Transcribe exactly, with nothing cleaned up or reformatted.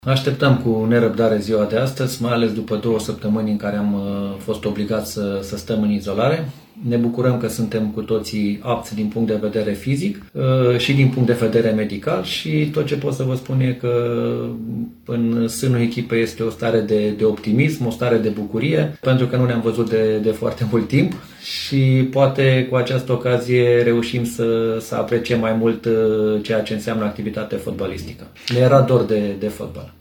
Așteptăm cu nerăbdare ziua de astăzi, mai ales după două săptămâni în care am fost obligați să, să stăm în izolare. Ne bucurăm că suntem cu toții apți din punct de vedere fizic și din punct de vedere medical și tot ce pot să vă spun e că în sânul echipei este o stare de, de optimism, o stare de bucurie, pentru că nu ne-am văzut de, de foarte mult timp și poate cu această ocazie reușim să, să apreciem mai mult ceea ce înseamnă activitate fotbalistică. Ne era dor de, de fotbal.